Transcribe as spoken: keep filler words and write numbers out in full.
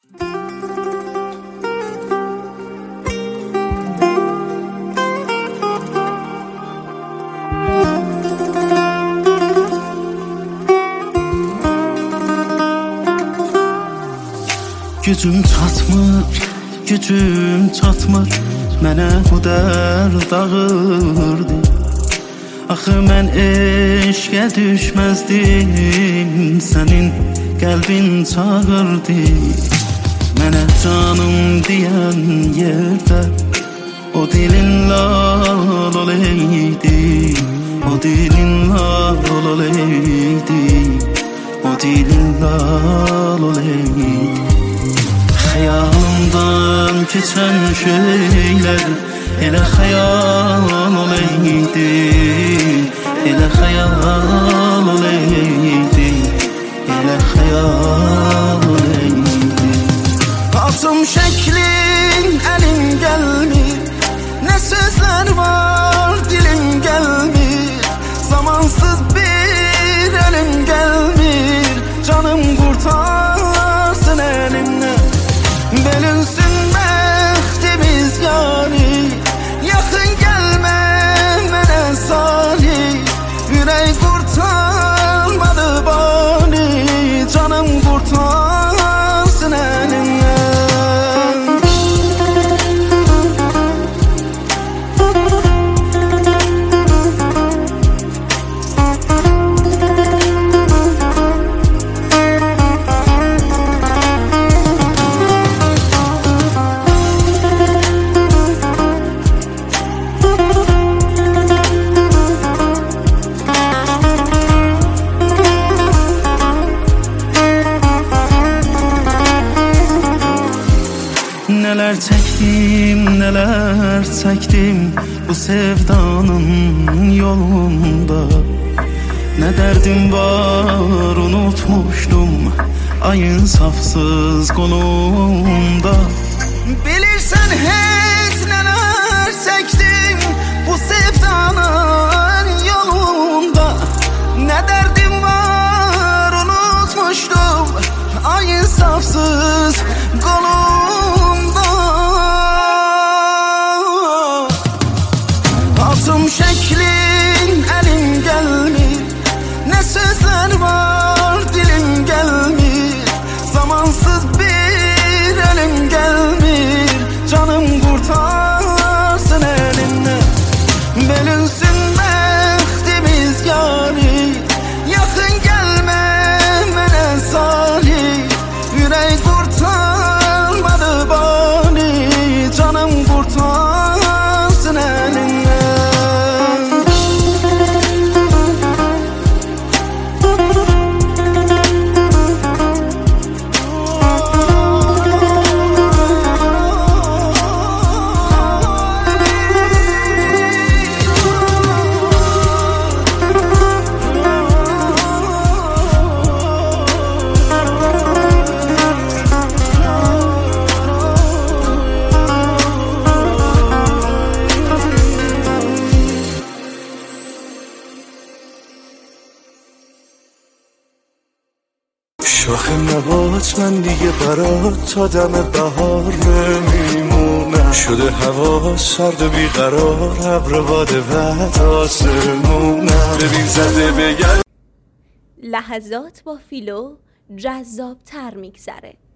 Gücüm çatmır, gücüm çatmır, mənə bu dərd ağırdı. Axı mən eşqə düşməzdim, sənin qəlbin çağırdı. Mənə canım deyən yerdə o dilin lal oleydi, o dilin lal oleydi, o dilin lal oleydi. Xəyalımdan keçən şeylər elə xəyal oleydi, elə xəyal oleydi, elə xəyal oleydi. Atım şəklin əlin gəlmir, nə sözlər var dilin gəlmir, zamansız bir əlin gəlmir, canım qurtarsın əlimdən. Bölünsün bəxtimiz yani, yaxın gəlmə mənə salih, ürək qurtarmadı bani, canım qurtarsın əlimdən. Neler çektim, neler çektim bu sevdanın yolunda. Ne derdim var unutmuştum ayın safsız kolunda. Bilirsen hiç neler çektim bu sevdanın yolunda. Ne derdim var unutmuştum ayın safsız kolunda. Atım şəklin əlin gəlmir, nə sözlər var dilin gəlmir, zamansız bir əlin gəlmir, canım qurtarsın əlimdən. Bölünsün bəxtimiz yani, yaxın gəlmə mənə salih, ürək qurtarmadı bani, canım qurtarsın əlimdən. شاخ نبات من دیگه برات تا دم بهار نمیمونم، شده هوا سرد و بیقرار، ابر باد بعد آسمونم، ببین زده بگرد. لحظات با فیلو جذاب تر میگذره.